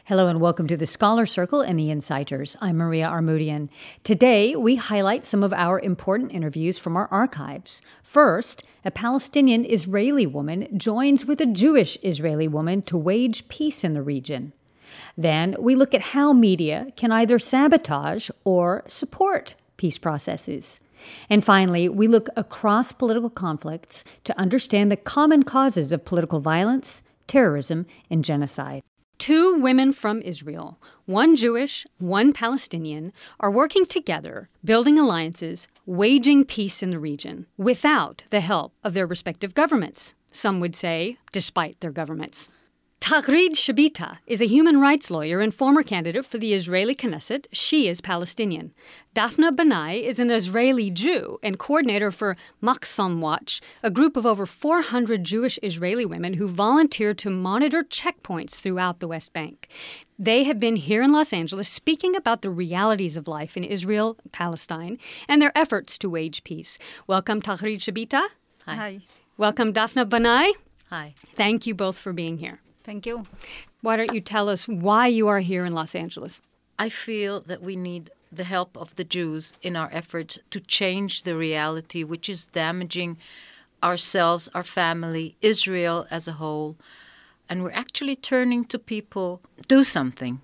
Hello and welcome to the Scholar Circle and the Insighters. I'm Maria Armoudian. Today, we highlight some of our important interviews from our archives. First, a Palestinian-Israeli woman joins with a Jewish Israeli woman to wage peace in the region. Then, we look at how media can either sabotage or support peace processes. And finally, we look across political conflicts to understand the common causes of political violence, terrorism, and genocide. Two women from Israel, one Jewish, one Palestinian, are working together, building alliances, waging peace in the region, without the help of their respective governments. Some would say, despite their governments. Tagrid Shabita is a human rights lawyer and former candidate for the Israeli Knesset. She is Palestinian. Daphna Banai is an Israeli Jew and coordinator for Maxam Watch, a group of over 400 Jewish Israeli women who volunteer to monitor checkpoints throughout the West Bank. They have been here in Los Angeles speaking about the realities of life in Israel, Palestine, and their efforts to wage peace. Welcome, Tagrid Shabita. Hi. Welcome, Daphna Banai. Hi. Thank you both for being here. Thank you. Why don't you tell us why you are here in Los Angeles? I feel that we need the help of the Jews in our efforts to change the reality which is damaging ourselves, our family, Israel as a whole. And we're actually turning to people, do something.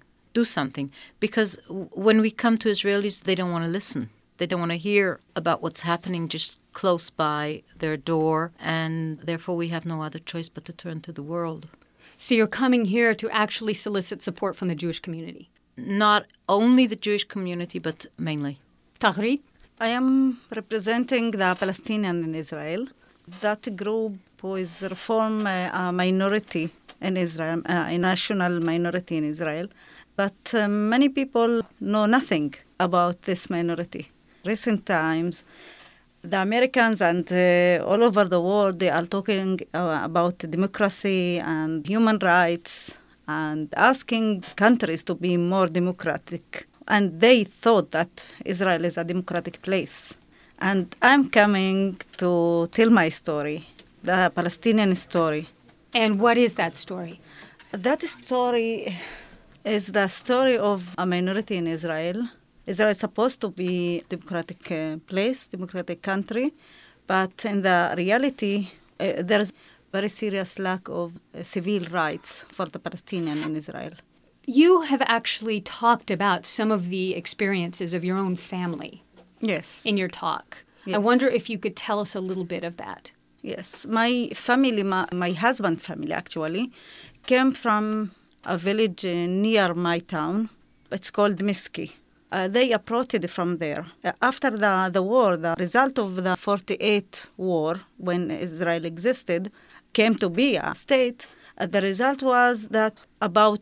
Because when we come to Israelis, they don't want to listen. They don't want to hear about what's happening just close by their door. And therefore we have no other choice but to turn to the world. So you're coming here to actually solicit support from the Jewish community? Not only the Jewish community, but mainly. Tagrid? I am representing the Palestinian in Israel. That group is reform a minority in Israel, a national minority in Israel. But many people know nothing about this minority. Recent times, the Americans and all over the world, they are talking about democracy and human rights and asking countries to be more democratic. And they thought that Israel is a democratic place. And I'm coming to tell my story, the Palestinian story. And what is that story? That story is the story of a minority in Israel. Israel is supposed to be a democratic place, democratic country, but in the reality, there's very serious lack of civil rights for the Palestinian in Israel. You have actually talked about some of the experiences of your own family. Yes. In your talk. Yes. I wonder if you could tell us a little bit of that. Yes. My family, my husband's family actually, came from a village near my town. It's called Miski. They uprooted from there. After the war, the result of the 48 war, when Israel existed, came to be a state, the result was that about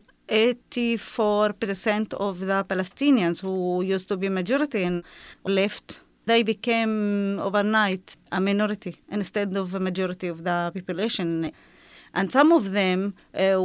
84% of the Palestinians who used to be majority and left, they became overnight a minority instead of a majority of the population. And some of them,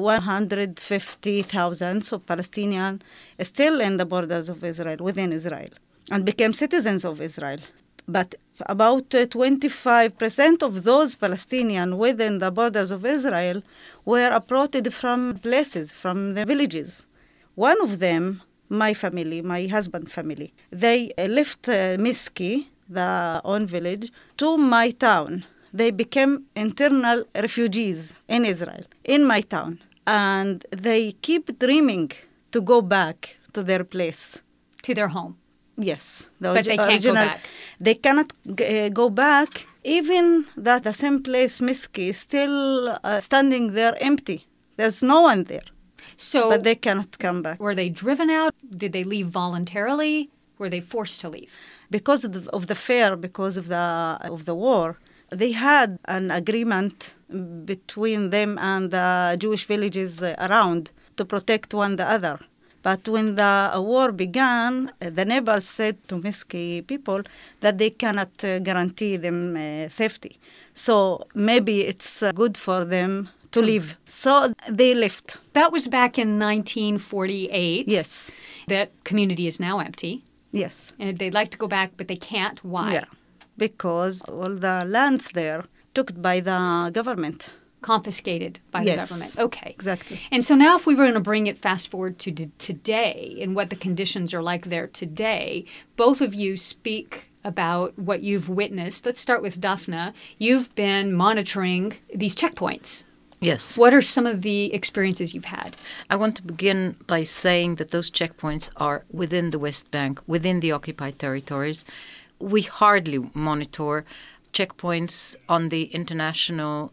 150,000 of Palestinians, still in the borders of Israel, within Israel, and became citizens of Israel. But about 25% of those Palestinians within the borders of Israel were uprooted from places, from the villages. One of them, my family, my husband's family, they left Miski, the own village, to my town. They became internal refugees in Israel, in my town. And they keep dreaming to go back to their place. To their home. Yes. But they can't go back. They cannot go back, even that the same place, Miski, is still standing there empty. There's no one there. So, but they cannot come back. Were they driven out? Did they leave voluntarily? Were they forced to leave? Because of the fear, because of the war, they had an agreement between them and the Jewish villages around to protect one the other. But when the war began, the neighbors said to Miski people that they cannot guarantee them safety. So maybe it's good for them to leave. So they left. That was back in 1948. Yes. That community is now empty. Yes. And they'd like to go back, but they can't. Why? Yeah. Because all the lands there took by the government. confiscated by the government. Okay. Exactly. And so now if we were going to bring it fast forward to today and what the conditions are like there today, both of you speak about what you've witnessed. Let's start with Daphna. You've been monitoring these checkpoints. Yes. What are some of the experiences you've had? I want to begin by saying that those checkpoints are within the West Bank, within the occupied territories. We hardly monitor checkpoints on the international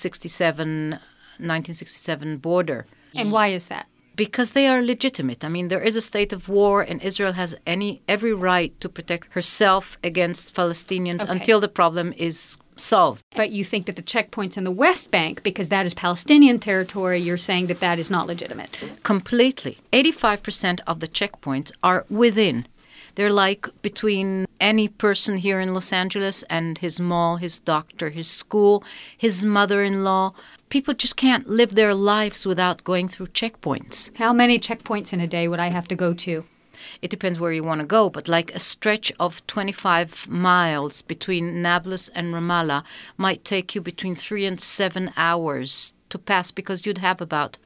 pre-1967 border. And why is that? Because they are legitimate. I mean, there is a state of war, and Israel has every right to protect herself against Palestinians until the problem is solved. But you think that the checkpoints in the West Bank, because that is Palestinian territory, you're saying that that is not legitimate? Completely. 85% of the checkpoints are within. They're like between any person here in Los Angeles and his mall, his doctor, his school, his mother-in-law. People just can't live their lives without going through checkpoints. How many checkpoints in a day would I have to go to? It depends where you want to go, but like a stretch of 25 miles between Nablus and Ramallah might take you between 3 and 7 hours to pass, because you'd have about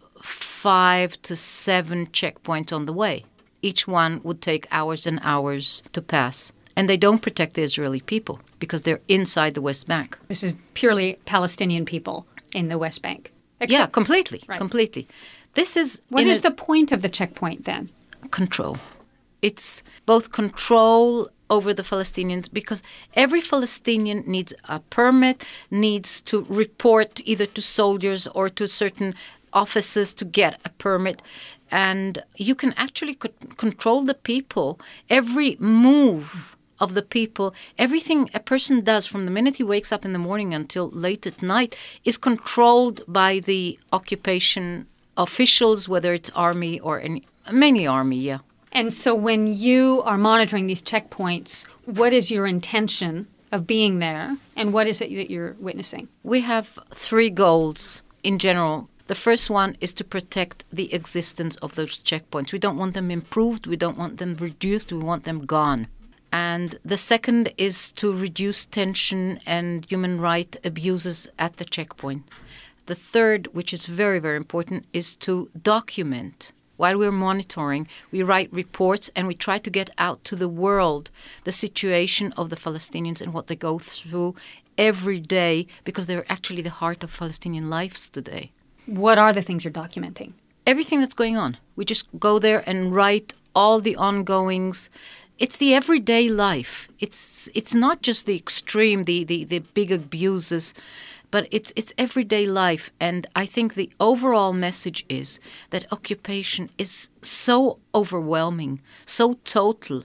5 to 7 checkpoints on the way. Each one would take hours and hours to pass. And they don't protect the Israeli people because they're inside the West Bank. This is purely Palestinian people in the West Bank. Yeah, completely, Right. completely. This is... What is the point of the checkpoint then? Control. It's both control over the Palestinians, because every Palestinian needs a permit, needs to report either to soldiers or to certain offices to get a permit. And you can actually control the people, every move of the people, everything a person does from the minute he wakes up in the morning until late at night is controlled by the occupation officials, whether it's army or mainly army, yeah. And so when you are monitoring these checkpoints, what is your intention of being there, and what is it that you're witnessing? We have 3 goals in general. The first one is to protect the existence of those checkpoints. We don't want them improved. We don't want them reduced. We want them gone. And the second is to reduce tension and human rights abuses at the checkpoint. The third, which is very, very important, is to document. While we're monitoring, we write reports and we try to get out to the world the situation of the Palestinians and what they go through every day, because they're actually the heart of Palestinian lives today. What are the things you're documenting? Everything that's going on. We just go there and write all the ongoings. It's the everyday life. It's not just the extreme, the big abuses, but it's everyday life. And I think the overall message is that occupation is so overwhelming, so total.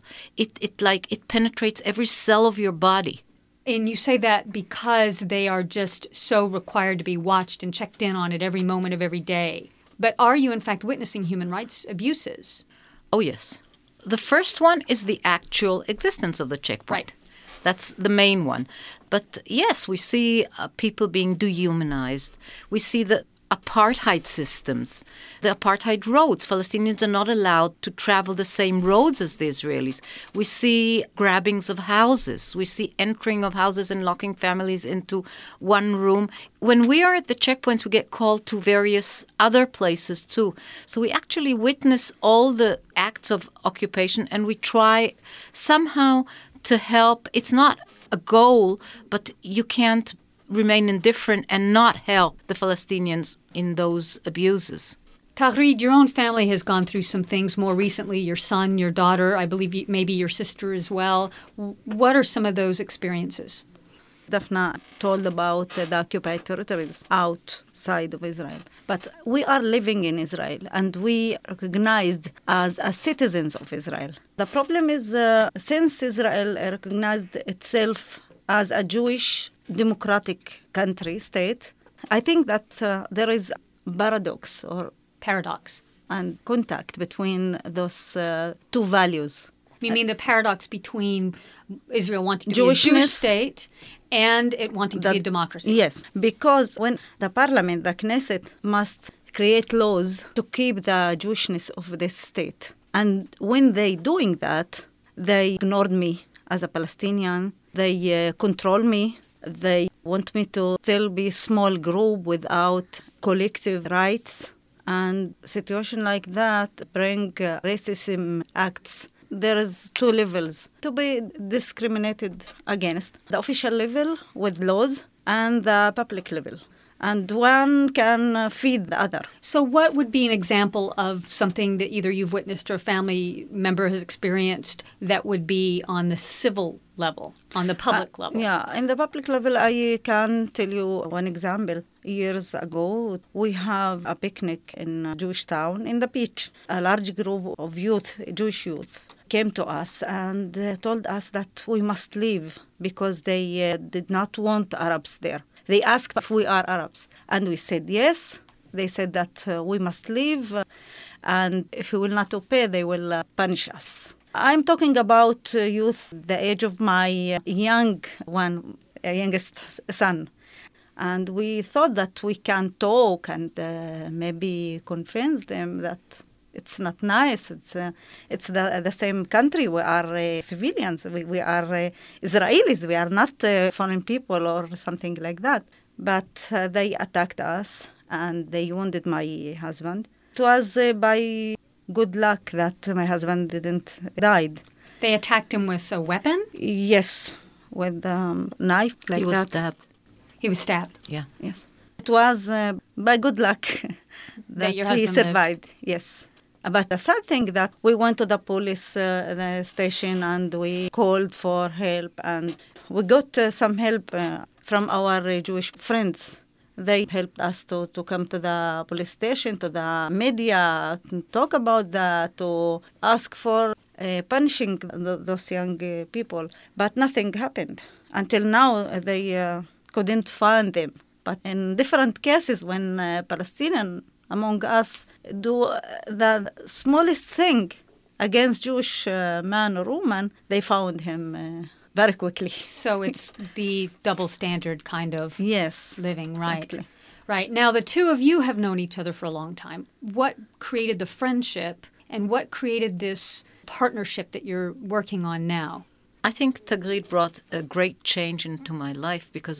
It penetrates every cell of your body. And you say that because they are just so required to be watched and checked in on at every moment of every day. But are you, in fact, witnessing human rights abuses? Oh, yes. The first one is the actual existence of the checkpoint. Right. That's the main one. But yes, we see people being dehumanized. We see the apartheid systems, the apartheid roads. Palestinians are not allowed to travel the same roads as the Israelis. We see grabbings of houses. We see entering of houses and locking families into one room. When we are at the checkpoints, we get called to various other places too. So we actually witness all the acts of occupation, and we try somehow to help. It's not a goal, but you can't remain indifferent and not help the Palestinians in those abuses. Tagreed, your own family has gone through some things more recently. Your son, your daughter, I believe maybe your sister as well. What are some of those experiences? Daphna told about the occupied territories outside of Israel. But we are living in Israel, and we are recognized as citizens of Israel. The problem is, since Israel recognized itself as a Jewish democratic country, state, I think that there is paradox and contact between those 2 values. You mean the paradox between Israel wanting to be a Jewish state and it wanting to be a democracy? Yes, because when the parliament, the Knesset, must create laws to keep the Jewishness of this state. And when they doing that, they ignored me as a Palestinian. They control me. They want me to still be small group without collective rights. And situation like that bring racism acts. There is two levels to be discriminated against. The official level with laws and the public level. And one can feed the other. So what would be an example of something that either you've witnessed or a family member has experienced that would be on the civil level, on the public level? Yeah, in the public level, I can tell you one example. Years ago, we have a picnic in a Jewish town in the beach. A large group of youth, Jewish youth, came to us and told us that we must leave because they did not want Arabs there. They asked if we are Arabs, and we said yes. They said that we must leave, and if we will not obey, they will punish us. I'm talking about youth, the age of my youngest son. And we thought that we can talk and maybe convince them that it's not nice. It's the same country. We are civilians. We are Israelis. We are not foreign people or something like that. But they attacked us and they wounded my husband. It was by good luck that my husband didn't die. They attacked him with a weapon? Yes, with a knife like that. He was stabbed. He was stabbed? Yeah. Yes. It was by good luck that he survived. Yes. But the sad thing that we went to the police the station and we called for help and we got some help from our Jewish friends. They helped us to come to the police station, to the media, to talk about that, to ask for punishing those young people. But nothing happened. Until now, they couldn't find them. But in different cases, when Palestinians among us do the smallest thing against Jewish man or woman, they found him very quickly. So it's the double standard kind of living, right? Exactly. Right. Now, the two of you have known each other for a long time. What created the friendship and what created this partnership that you're working on now? I think Tagreed brought a great change into my life because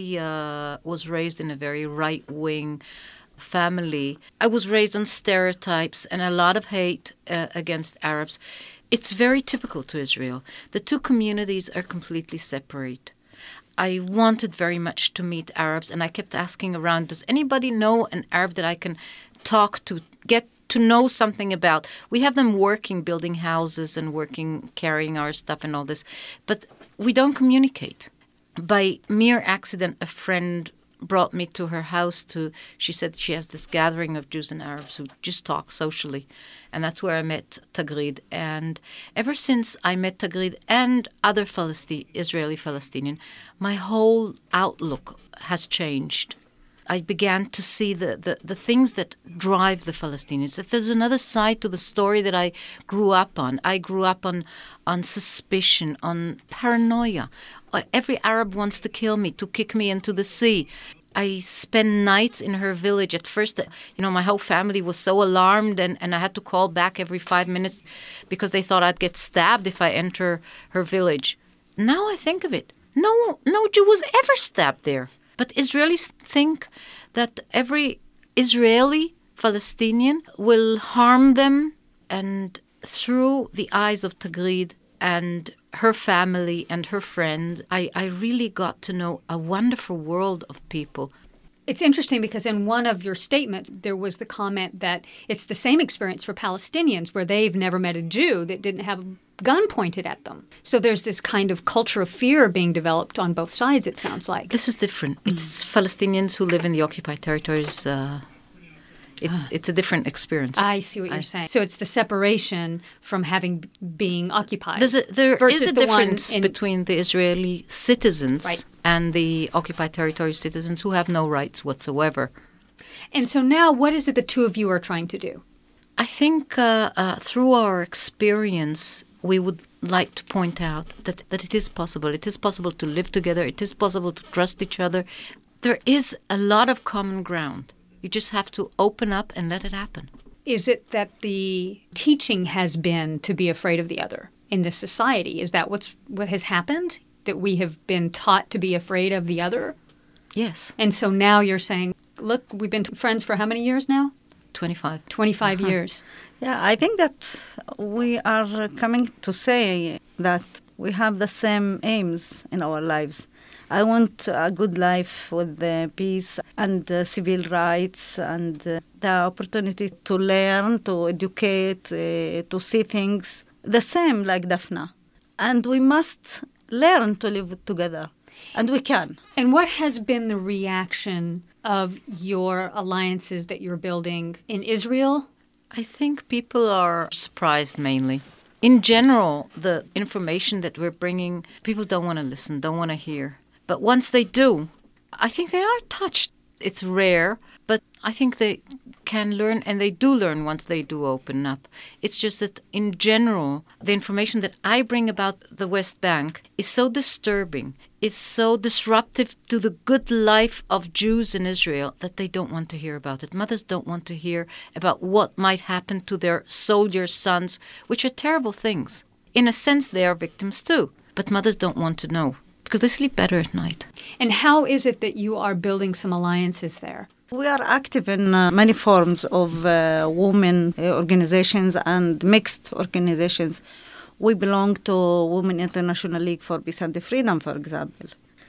I was raised in a very right-wing family. I was raised on stereotypes and a lot of hate against Arabs. It's very typical to Israel. The two communities are completely separate. I wanted very much to meet Arabs, and I kept asking around, does anybody know an Arab that I can talk to, get to know something about? We have them working, building houses and working, carrying our stuff and all this, but we don't communicate. By mere accident, a friend brought me to her house she said she has this gathering of Jews and Arabs who just talk socially. And that's where I met Tagreed. And ever since I met Tagreed and other Israeli Palestinian, my whole outlook has changed. I began to see the things that drive the Palestinians, that there's another side to the story that I grew up on. I grew up on suspicion, on paranoia. Every Arab wants to kill me, to kick me into the sea. I spent nights in her village. At first, my whole family was so alarmed and I had to call back every 5 minutes because they thought I'd get stabbed if I enter her village. Now I think of it. No Jew was ever stabbed there. But Israelis think that every Israeli Palestinian will harm them, and through the eyes of Tagreed and her family and her friends, I really got to know a wonderful world of people. It's interesting because in one of your statements, there was the comment that it's the same experience for Palestinians where they've never met a Jew that didn't have a gun pointed at them. So there's this kind of culture of fear being developed on both sides, it sounds like. This is different. It's Palestinians who live in the occupied territories. It's a different experience. I see what you're saying. So it's the separation from being occupied. There is a difference between the Israeli citizens and the occupied territory citizens who have no rights whatsoever. And so now what is it the two of you are trying to do? I think through our experience, we would like to point out that it is possible. It is possible to live together. It is possible to trust each other. There is a lot of common ground. You just have to open up and let it happen. Is it that the teaching has been to be afraid of the other in this society? Is that what has happened? that we have been taught to be afraid of the other. Yes. And so now you're saying, look, we've been friends for how many years now? 25. 25 years. Yeah, I think that we are coming to say that we have the same aims in our lives. I want a good life with peace and civil rights and the opportunity to learn, to educate, to see things the same like Daphna. And we must learn to live together. And we can. And what has been the reaction of your alliances that you're building in Israel? I think people are surprised mainly. In general, the information that we're bringing, people don't want to listen, don't want to hear. But once they do, I think they are touched. It's rare, but I think they can learn, and they do learn once they do open up. It's just that in general, the information that I bring about the West Bank is so disturbing, is so disruptive to the good life of Jews in Israel that they don't want to hear about it. Mothers don't want to hear about what might happen to their soldier sons, which are terrible things. In a sense, they are victims too, but mothers don't want to know because they sleep better at night. And how is it that you are building some alliances there? We are active in many forms of women organizations and mixed organizations. We belong to Women International League for Peace and Freedom, for example.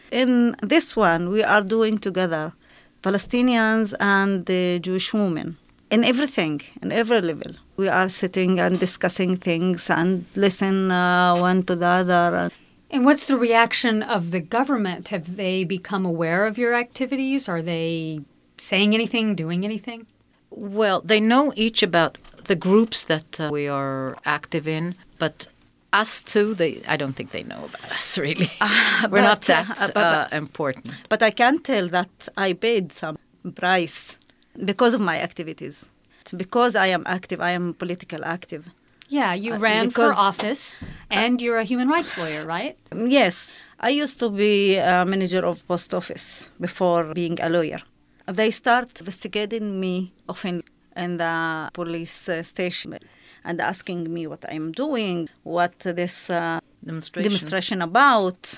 In this one, we are doing together Palestinians and the Jewish women in everything, in every level. We are sitting and discussing things and listen one to the other. And what's the reaction of the government? Have they become aware of your activities? Are they saying anything, doing anything? Well, they know each about the groups that we are active in, but us too, I don't think they know about us, really. We're not that important. But I can tell that I paid some price because of my activities. Because I am active, I am political active. Yeah, you ran for office, and you're a human rights lawyer, right? Yes. I used to be a manager of post office before being a lawyer. They start investigating me often in the police station and asking me what I'm doing, what this demonstration about,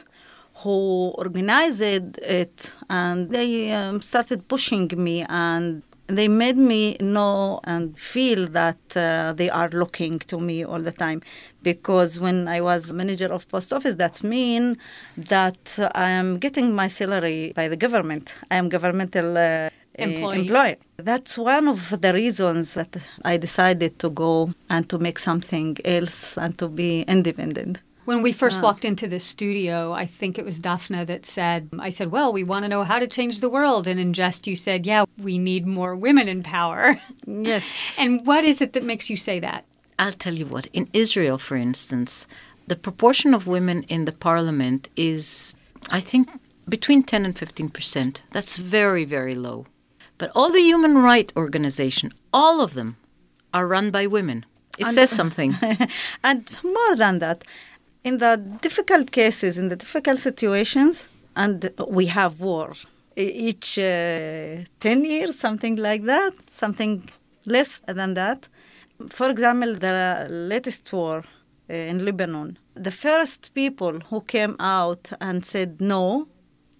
who organized it. And they started pushing me, and they made me know and feel that they are looking to me all the time. Because when I was manager of post office, that means that I am getting my salary by the government. I am governmental employee. That's one of the reasons that I decided to go and to make something else and to be independent. When we first walked into the studio, I think it was Daphna that said, I said, well, we want to know how to change the world. And in jest, you said, yeah, we need more women in power. Yes. And what is it that makes you say that? I'll tell you what. In Israel, for instance, the proportion of women in the parliament is, I think, between 10 and 15%. That's very, very low. But all the human rights organizations, all of them, are run by women. It says something. And more than that, in the difficult cases, in the difficult situations, and we have war each 10 years, something like that, something less than that. For example, the latest war in Lebanon, the first people who came out and said no,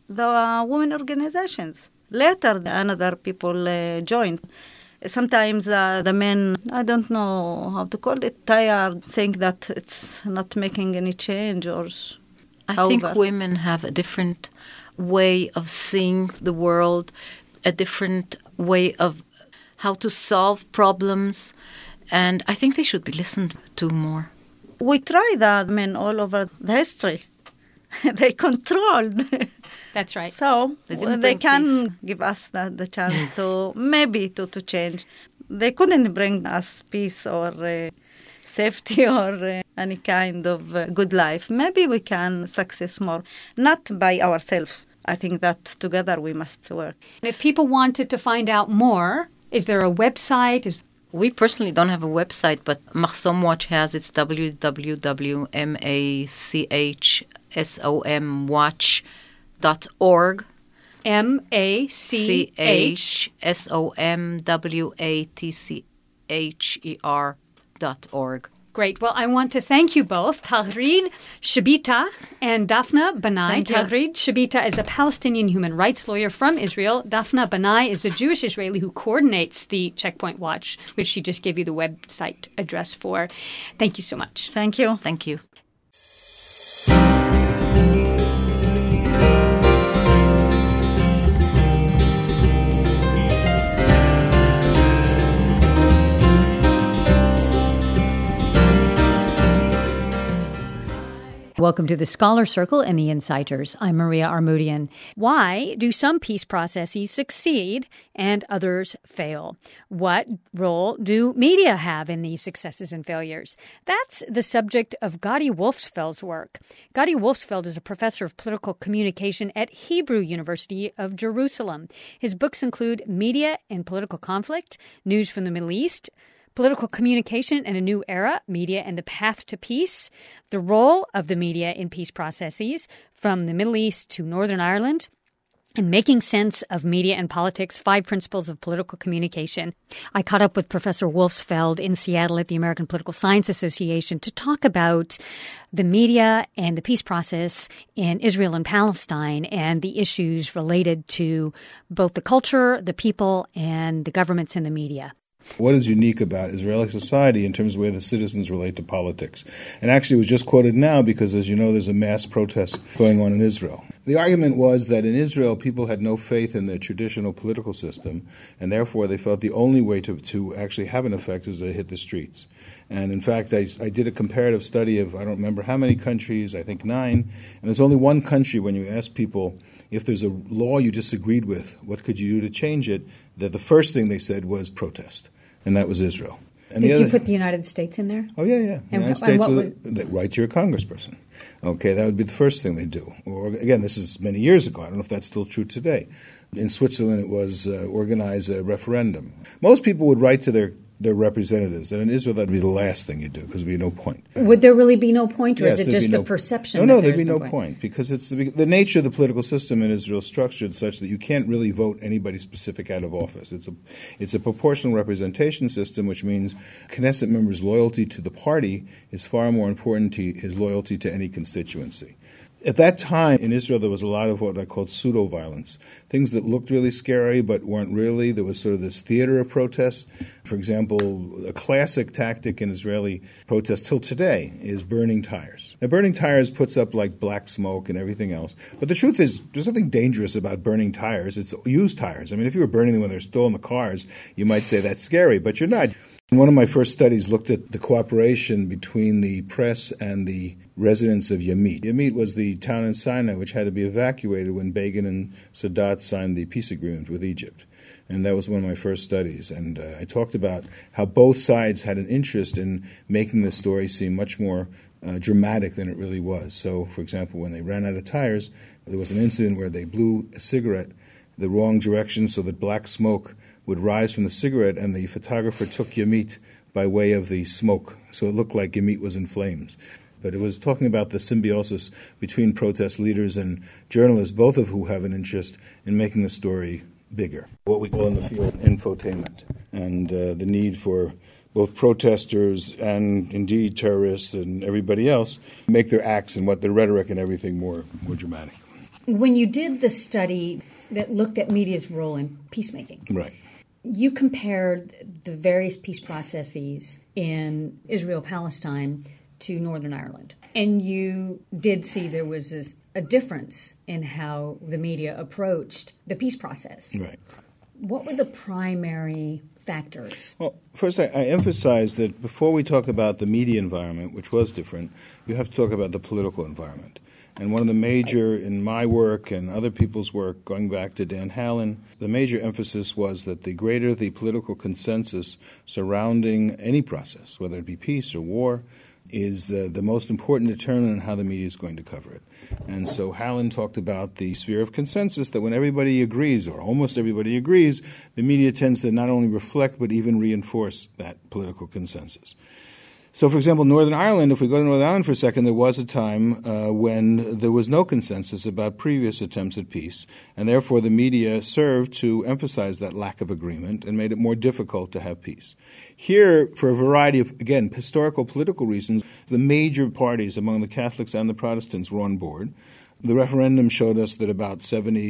the women organizations. Later, another people joined. Sometimes the men, I don't know how to call it, tired, think that it's not making any change. I think women have a different way of seeing the world, a different way of how to solve problems, and I think they should be listened to more. We try that men all over the history. They controlled. That's right. So they can give us the chance to maybe to change. They couldn't bring us peace or safety or any kind of good life. Maybe we can success more, not by ourselves. I think that together we must work. If people wanted to find out more, is there a website? We personally don't have a website, but Mahsom Watch has. It's www.machsomwatch.org. MACHSOMWATCHER.org. Great. Well, I want to thank you both, Tahrid Shabita and Daphna Banai. Thank you. Tahrid Shabita is a Palestinian human rights lawyer from Israel. Daphna Banai is a Jewish Israeli who coordinates the Checkpoint Watch, which she just gave you the website address for. Thank you so much. Thank you. Thank you. Welcome to the Scholar Circle and the Insiders. I'm Maria Armoudian. Why do some peace processes succeed and others fail? What role do media have in these successes and failures? That's the subject of Gadi Wolfsfeld's work. Gadi Wolfsfeld is a professor of political communication at Hebrew University of Jerusalem. His books include Media and Political Conflict, News from the Middle East, Political Communication and a New Era, Media and the Path to Peace, the role of the media in peace processes from the Middle East to Northern Ireland, and Making Sense of Media and Politics, 5 Principles of Political Communication. I caught up with Professor Wolfsfeld in Seattle at the American Political Science Association to talk about the media and the peace process in Israel and Palestine and the issues related to both the culture, the people, and the governments and the media. What is unique about Israeli society in terms of where the citizens relate to politics? And actually it was just quoted now because, as you know, there's a mass protest going on in Israel. The argument was that in Israel, people had no faith in their traditional political system, and therefore they felt the only way to actually have an effect is to hit the streets. And in fact, I did a comparative study of, I don't remember how many countries, I think 9, and there's only one country when you ask people if there's a law you disagreed with, what could you do to change it, that the first thing they said was protest. And that was Israel. And Did you put the United States in there? Oh, yeah. The United States would write to your congressperson. Okay, that would be the first thing they do. Or, again, this is many years ago. I don't know if that's still true today. In Switzerland, it was organize a referendum. Most people would write to their representatives. And in Israel, that would be the last thing you do because there would be no point. Would there really be no point, or yes, is it just the perception? No, there'd be no point because it's the nature of the political system in Israel is structured such that you can't really vote anybody specific out of office. It's a proportional representation system, which means Knesset members' loyalty to the party is far more important to his loyalty to any constituency. At that time in Israel, there was a lot of what I called pseudo-violence, things that looked really scary but weren't really. There was sort of this theater of protest. For example, a classic tactic in Israeli protest till today is burning tires. Now, burning tires puts up like black smoke and everything else. But the truth is, there's nothing dangerous about burning tires. It's used tires. I mean, if you were burning them when they're still in the cars, you might say that's scary, but you're not. One of my first studies looked at the cooperation between the press and the residents of Yamit. Yamit was the town in Sinai which had to be evacuated when Begin and Sadat signed the peace agreement with Egypt. And that was one of my first studies. And I talked about how both sides had an interest in making the story seem much more dramatic than it really was. So, for example, when they ran out of tires, there was an incident where they blew a cigarette the wrong direction so that black smoke would rise from the cigarette, and the photographer took Yamit by way of the smoke, so it looked like Yamit was in flames. But it was talking about the symbiosis between protest leaders and journalists, both of who have an interest in making the story bigger, what we call in the field infotainment, and the need for both protesters and indeed terrorists and everybody else make their acts and what their rhetoric and everything more dramatic. When you did the study that looked at media's role in peacemaking, right, you compared the various peace processes in Israel-Palestine to Northern Ireland. And you did see there was a difference in how the media approached the peace process. Right. What were the primary factors? Well, first I emphasize that before we talk about the media environment, which was different, you have to talk about the political environment. And one of the major, in my work and other people's work, going back to Dan Hallen, the major emphasis was that the greater the political consensus surrounding any process, whether it be peace or war, is the most important determinant on how the media is going to cover it. And so Hallen talked about the sphere of consensus, that when everybody agrees, or almost everybody agrees, the media tends to not only reflect but even reinforce that political consensus. So, for example, Northern Ireland, if we go to Northern Ireland for a second, there was a time when there was no consensus about previous attempts at peace, and therefore the media served to emphasize that lack of agreement and made it more difficult to have peace. Here, for a variety of, again, historical political reasons, the major parties among the Catholics and the Protestants were on board. The referendum showed us that about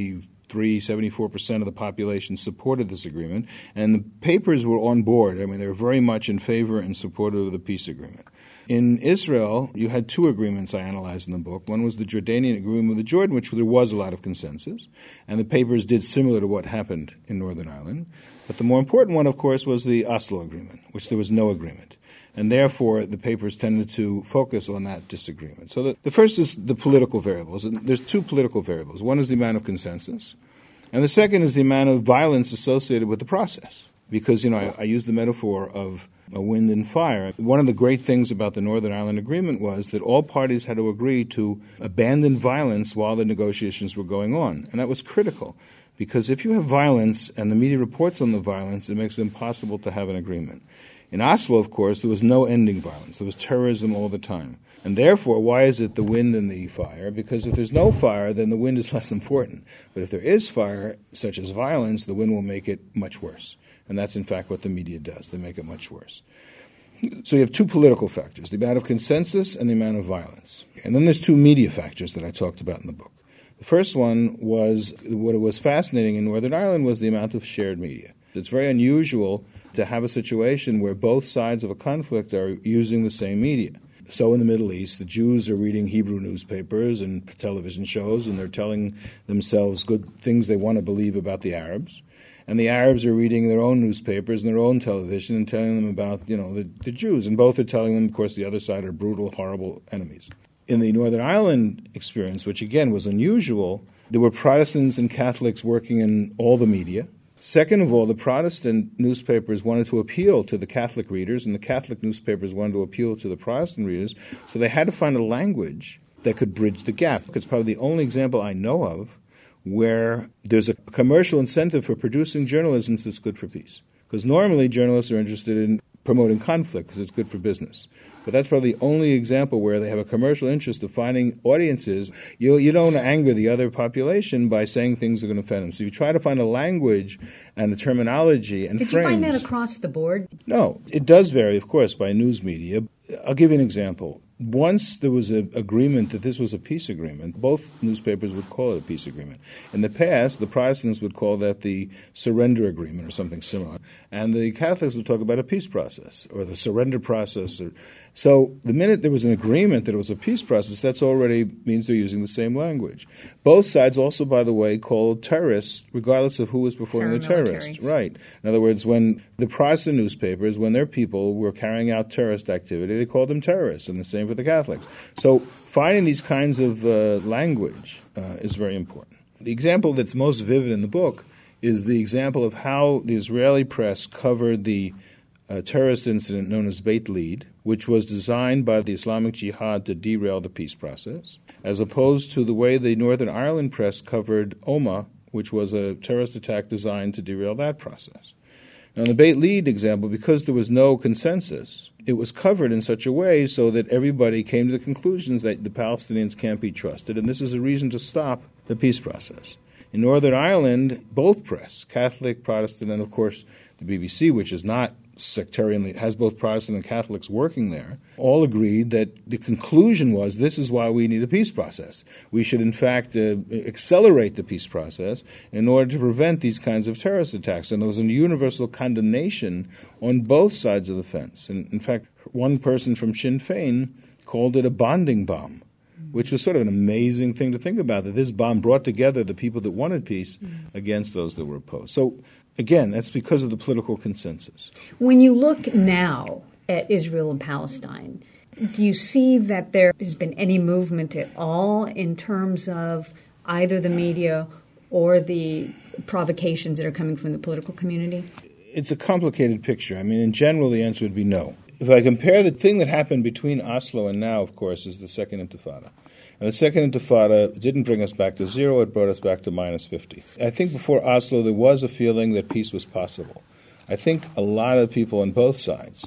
74% of the population supported this agreement, and the papers were on board. I mean, they were very much in favor and supportive of the peace agreement. In Israel, you had two agreements I analyzed in the book. One was the Jordanian agreement with Jordan, which there was a lot of consensus, and the papers did similar to what happened in Northern Ireland. But the more important one, of course, was the Oslo agreement, which there was no agreement. And therefore, the papers tended to focus on that disagreement. So the first is the political variables. And there's two political variables. One is the amount of consensus, and the second is the amount of violence associated with the process. Because, I use the metaphor of a wind and fire. One of the great things about the Northern Ireland Agreement was that all parties had to agree to abandon violence while the negotiations were going on. And that was critical. Because if you have violence and the media reports on the violence, it makes it impossible to have an agreement. In Oslo, of course, there was no ending violence. There was terrorism all the time. And therefore, why is it the wind and the fire? Because if there's no fire, then the wind is less important. But if there is fire, such as violence, the wind will make it much worse. And that's, in fact, what the media does. They make it much worse. So you have two political factors, the amount of consensus and the amount of violence. And then there's two media factors that I talked about in the book. The first one was, what was fascinating in Northern Ireland was the amount of shared media. It's very unusual to have a situation where both sides of a conflict are using the same media. So in the Middle East, the Jews are reading Hebrew newspapers and television shows, and they're telling themselves good things they want to believe about the Arabs. And the Arabs are reading their own newspapers and their own television and telling them about, the Jews. And both are telling them, of course, the other side are brutal, horrible enemies. In the Northern Ireland experience, which again was unusual, there were Protestants and Catholics working in all the media. Second of all, the Protestant newspapers wanted to appeal to the Catholic readers, and the Catholic newspapers wanted to appeal to the Protestant readers, so they had to find a language that could bridge the gap. It's probably the only example I know of where there's a commercial incentive for producing journalism that's good for peace. Because normally journalists are interested in promoting conflict because it's good for business. But that's probably the only example where they have a commercial interest of finding audiences. You don't anger the other population by saying things that are going to offend them. So you try to find a language and a terminology and Did frames. you find that across the board? No. It does vary, of course, by news media. I'll give you an example. Once there was an agreement that this was a peace agreement, both newspapers would call it a peace agreement. In the past, the Protestants would call that the surrender agreement or something similar. And the Catholics would talk about a peace process or the surrender process. So the minute there was an agreement that it was a peace process, that already means they're using the same language. Both sides also, by the way, called terrorists, regardless of who was performing the terrorist. Right. In other words, when the Protestant newspapers, when their people were carrying out terrorist activity, they called them terrorists, and the same for the Catholics. So finding these kinds of language is very important. The example that's most vivid in the book is the example of how the Israeli press covered the terrorist incident known as Beit Lead, which was designed by the Islamic Jihad to derail the peace process, as opposed to the way the Northern Ireland press covered Omagh, which was a terrorist attack designed to derail that process. Now, in the Beit Lead example, because there was no consensus, it was covered in such a way so that everybody came to the conclusions that the Palestinians can't be trusted, and this is a reason to stop the peace process. In Northern Ireland, both press, Catholic, Protestant, and of course the BBC, which is not sectarianly, has both Protestant and Catholics working there, all agreed that the conclusion was this is why we need a peace process. We should, in fact, accelerate the peace process in order to prevent these kinds of terrorist attacks. And there was a universal condemnation on both sides of the fence. And in fact, one person from Sinn Féin called it a bonding bomb, which was sort of an amazing thing to think about, that this bomb brought together the people that wanted peace against those that were opposed. So again, that's because of the political consensus. When you look now at Israel and Palestine, do you see that there has been any movement at all in terms of either the media or the provocations that are coming from the political community? It's a complicated picture. I mean, in general, the answer would be no. If I compare the thing that happened between Oslo and now, of course, is the Second Intifada. And the Second Intifada didn't bring us back to zero, it brought us back to minus 50. I think before Oslo there was a feeling that peace was possible. I think a lot of people on both sides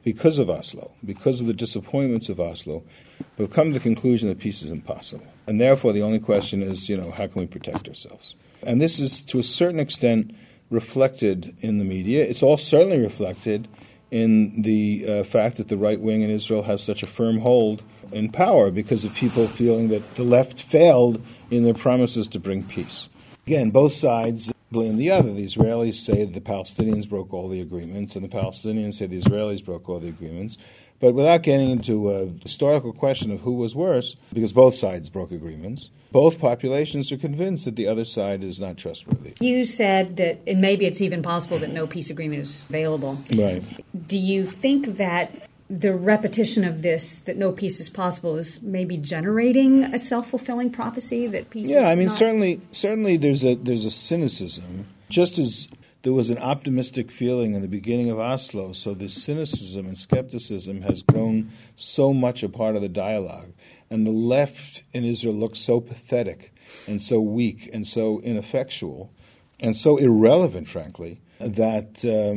because of Oslo, because of the disappointments of Oslo, have come to the conclusion that peace is impossible. And therefore, the only question is, how can we protect ourselves? And this is, to a certain extent, reflected in the media. It's all certainly reflected in the fact that the right wing in Israel has such a firm hold in power because of people feeling that the left failed in their promises to bring peace. Again, both sides blame the other. The Israelis say that the Palestinians broke all the agreements, and the Palestinians say the Israelis broke all the agreements. But without getting into a historical question of who was worse, because both sides broke agreements, both populations are convinced that the other side is not trustworthy. You said that, and maybe it's even possible that no peace agreement is available. Right. Do you think that the repetition of this, that no peace is possible, is maybe generating a self-fulfilling prophecy that peace is not? Certainly there's a cynicism. Just as there was an optimistic feeling in the beginning of Oslo, so this cynicism and skepticism has grown so much a part of the dialogue. And the left in Israel looks so pathetic and so weak and so ineffectual and so irrelevant, frankly, that,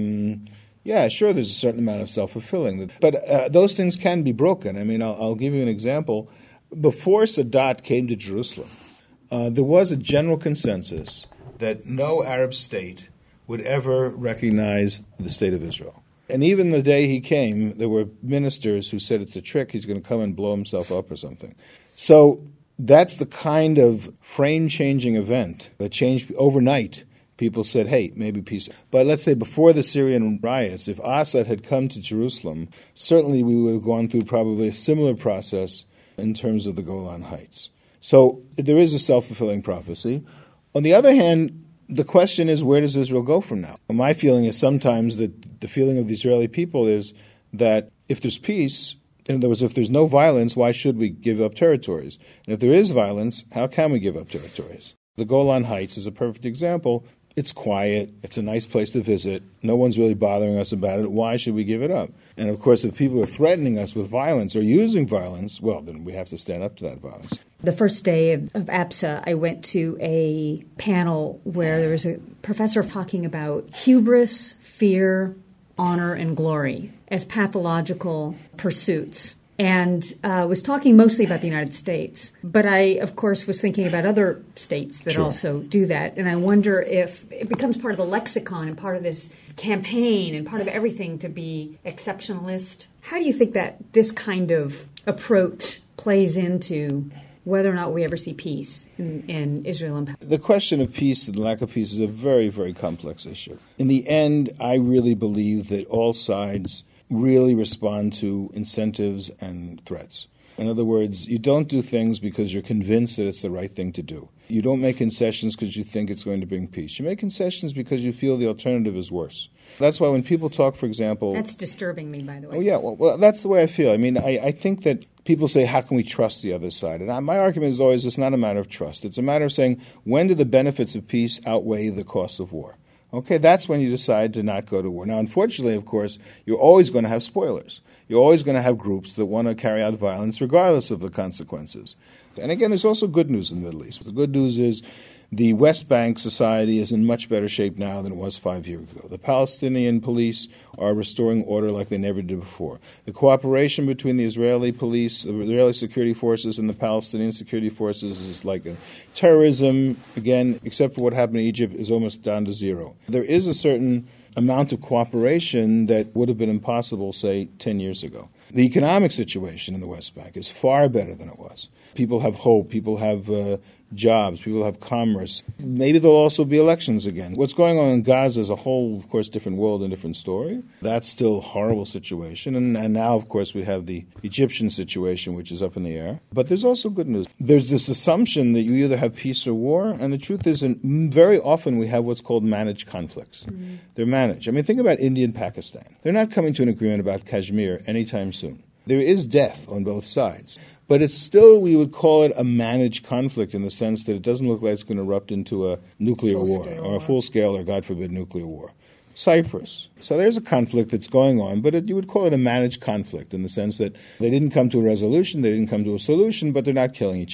sure, there's a certain amount of self-fulfilling. But those things can be broken. I mean, I'll give you an example. Before Sadat came to Jerusalem, there was a general consensus that no Arab state would ever recognize the state of Israel. And even the day he came, there were ministers who said it's a trick, he's going to come and blow himself up or something. So that's the kind of frame-changing event that changed overnight. People said, hey, maybe peace. But let's say before the Syrian riots, if Assad had come to Jerusalem, certainly we would have gone through probably a similar process in terms of the Golan Heights. So there is a self-fulfilling prophecy. On the other hand, the question is, where does Israel go from now? My feeling is sometimes that the feeling of the Israeli people is that if there's peace, in other words, if there's no violence, why should we give up territories? And if there is violence, how can we give up territories? The Golan Heights is a perfect example. It's quiet. It's a nice place to visit. No one's really bothering us about it. Why should we give it up? And, of course, if people are threatening us with violence or using violence, well, then we have to stand up to that violence. The first day of APSA, I went to a panel where there was a professor talking about hubris, fear, honor, and glory as pathological pursuits. And was talking mostly about the United States. But I, of course, was thinking about other states that also do that. And I wonder if it becomes part of the lexicon and part of this campaign and part of everything to be exceptionalist. How do you think that this kind of approach plays into whether or not we ever see peace in Israel and Palestine? The question of peace and lack of peace is a very, very complex issue. In the end, I really believe that all sides really respond to incentives and threats. In other words, you don't do things because you're convinced that it's the right thing to do. You don't make concessions because you think it's going to bring peace. You make concessions because you feel the alternative is worse. That's why when people talk, for example... That's disturbing me, by the way. Oh, yeah. Well, that's the way I feel. I mean, I think that people say, how can we trust the other side? And my argument is always it's not a matter of trust. It's a matter of saying, when do the benefits of peace outweigh the costs of war? Okay, that's when you decide to not go to war. Now, unfortunately, of course, you're always going to have spoilers. You're always going to have groups that want to carry out violence regardless of the consequences. And again, there's also good news in the Middle East. The good news is the West Bank society is in much better shape now than it was 5 years ago. The Palestinian police are restoring order like they never did before. The cooperation between the Israeli police, the Israeli security forces, and the Palestinian security forces is like terrorism, again, except for what happened in Egypt, is almost down to zero. There is a certain amount of cooperation that would have been impossible, say, 10 years ago. The economic situation in the West Bank is far better than it was. People have hope. People have jobs. People have commerce. Maybe there'll also be elections again. What's going on in Gaza is a whole, of course, different world and different story. That's still a horrible situation. And now, of course, we have the Egyptian situation, which is up in the air. But there's also good news. There's this assumption that you either have peace or war. And the truth is, very often we have what's called managed conflicts. Mm-hmm. They're managed. I mean, think about India and Pakistan. They're not coming to an agreement about Kashmir anytime soon. There is death on both sides. But it's still, we would call it a managed conflict in the sense that it doesn't look like it's going to erupt into a nuclear war or a full-scale or, God forbid, nuclear war. Cyprus. So there's a conflict that's going on, but you would call it a managed conflict in the sense that they didn't come to a resolution, they didn't come to a solution, but they're not killing each other.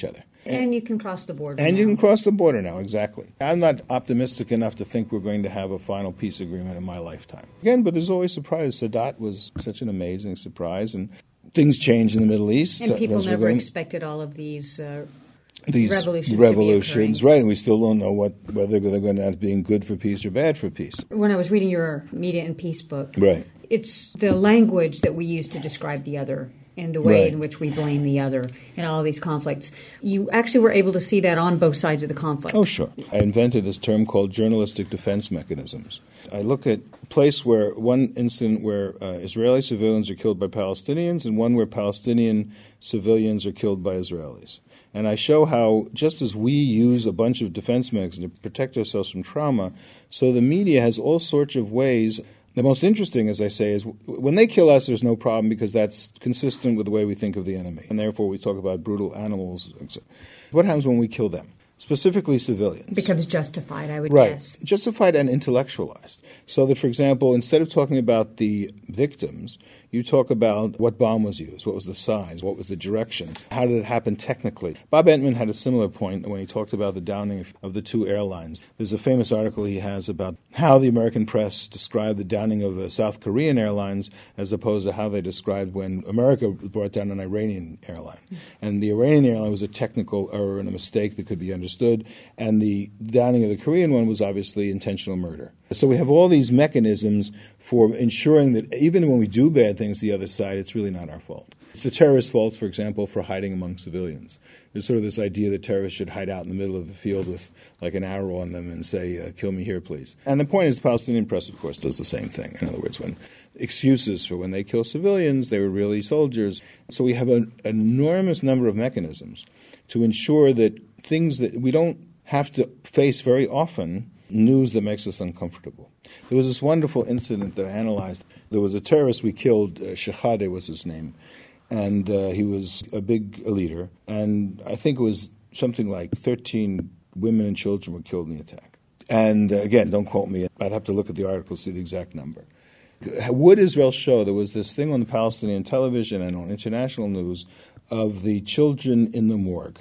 And you can cross the border And now. you can cross the border now, exactly. I'm not optimistic enough to think we're going to have a final peace agreement in my lifetime. Again, but there's always surprise. Sadat was such an amazing surprise, and things change in the Middle East. And people as we're never going- expected all of these these revolutions to be right? And we still don't know whether they're going to end up being good for peace or bad for peace. When I was reading your Media and Peace book, Right. it's the language that we use to describe the other and the way Right. in which we blame the other in all of these conflicts. You actually were able to see that on both sides of the conflict. Oh, sure. I invented this term called journalistic defense mechanisms. I look at a place where one incident where Israeli civilians are killed by Palestinians and one where Palestinian civilians are killed by Israelis. And I show how, just as we use a bunch of defense mechanisms to protect ourselves from trauma, so the media has all sorts of ways. The most interesting, as I say, is when they kill us, there's no problem because that's consistent with the way we think of the enemy. And therefore, we talk about brutal animals. What happens when we kill them? Specifically civilians. It becomes justified, I would Right. guess. Justified and intellectualized. So that, for example, instead of talking about the victims, you talk about what bomb was used, what was the size, what was the direction, how did it happen technically. Bob Entman had a similar point when he talked about the downing of the two airlines. There's a famous article he has about how the American press described the downing of South Korean airlines as opposed to how they described when America brought down an Iranian airline. And the Iranian airline was a technical error and a mistake that could be understood, and the downing of the Korean one was obviously intentional murder. So we have all these mechanisms for ensuring that even when we do bad things to the other side, it's really not our fault. It's the terrorists' fault, for example, for hiding among civilians. There's sort of this idea that terrorists should hide out in the middle of the field with like an arrow on them and say, kill me here, please. And the point is the Palestinian press, of course, does the same thing. In other words, when excuses for when they kill civilians, they were really soldiers. So we have an enormous number of mechanisms to ensure that things that we don't have to face very often, news that makes us uncomfortable. There was this wonderful incident that I analyzed. There was a terrorist we killed, Shehadeh was his name, and he was a big leader. And I think it was something like 13 women and children were killed in the attack. And again, don't quote me. I'd have to look at the article to see the exact number. Would Israel show there was this thing on the Palestinian television and on international news of the children in the morgue,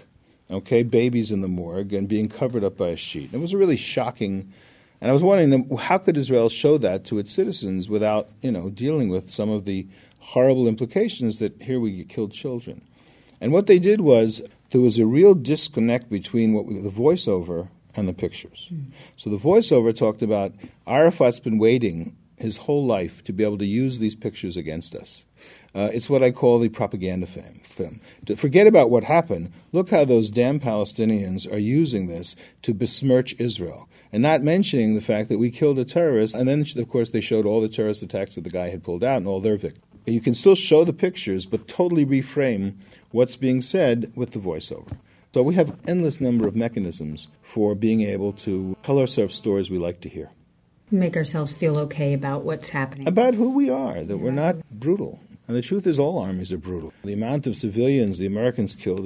babies in the morgue and being covered up by a sheet. It was a really shocking. And I was wondering, how could Israel show that to its citizens without, dealing with some of the horrible implications that here we killed children? And what they did was there was a real disconnect between the voiceover and the pictures. So the voiceover talked about Arafat's been waiting his whole life to be able to use these pictures against us. It's what I call the propaganda film. To forget about what happened, look how those damn Palestinians are using this to besmirch Israel, and not mentioning the fact that we killed a terrorist, and then, of course, they showed all the terrorist attacks that the guy had pulled out and all their victims. You can still show the pictures, but totally reframe what's being said with the voiceover. So we have an endless number of mechanisms for being able to tell ourselves stories we like to hear. Make ourselves feel okay about what's happening. About who we are, that we're not brutal. And the truth is all armies are brutal. The amount of civilians the Americans killed